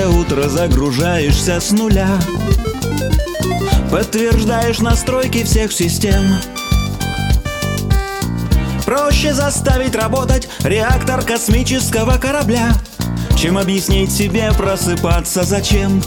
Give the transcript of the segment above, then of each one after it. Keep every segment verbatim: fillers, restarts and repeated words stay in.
утро загружаешься с нуля, подтверждаешь настройки всех систем. Проще заставить работать реактор космического корабля, чем объяснить себе просыпаться зачем.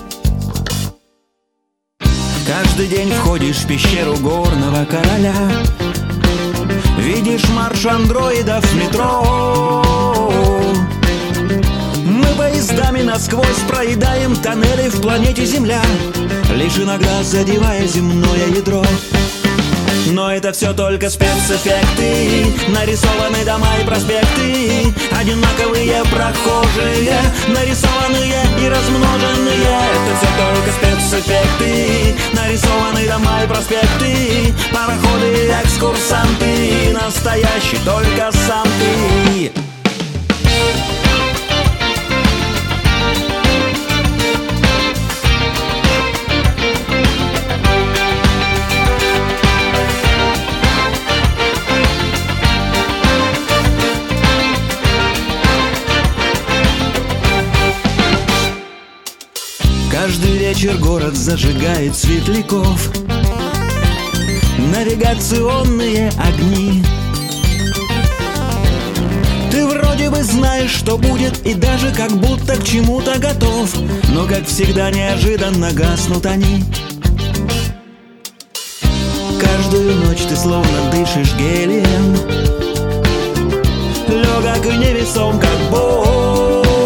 Каждый день входишь в пещеру горного короля, видишь марш андроидов в метро. Мы поездами насквозь проедаем тоннели в планете Земля, лишь иногда задевая земное ядро. Но это все только спецэффекты, нарисованы дома и проспекты, одинаковые прохожие, нарисованные и размноженные. Это все только спецэффекты, нарисованы дома и проспекты, пароходы, экскурсанты, настоящий только сам ты. Каждый вечер город зажигает светляков, навигационные огни. Ты вроде бы знаешь, что будет, и даже как будто к чему-то готов, но, как всегда, неожиданно гаснут они. Каждую ночь ты словно дышишь гелием, легок и невесом, как Бог.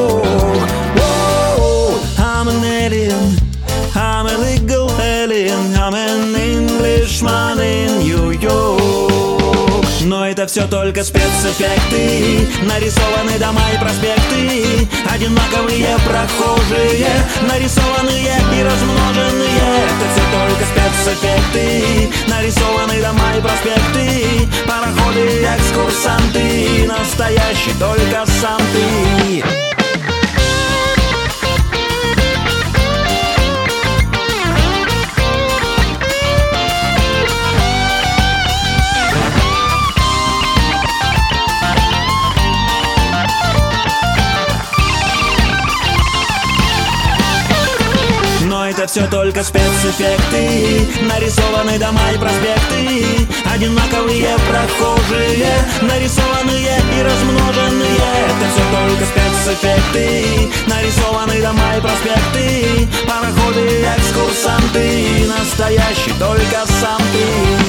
I'm a legal alien, I'm an Englishman in New York. Но это все только спецэффекты, нарисованы дома и проспекты, одинаковые прохожие, нарисованные и размноженные. Это все только спецэффекты, нарисованы дома и проспекты, пароходы, экскурсанты, настоящий только сам ты. Это все только спецэффекты, нарисованы дома и проспекты, одинаковые прохожие, нарисованные и размноженные. Это все только спецэффекты, нарисованы дома и проспекты, пароходы, экскурсанты, настоящий только сам ты.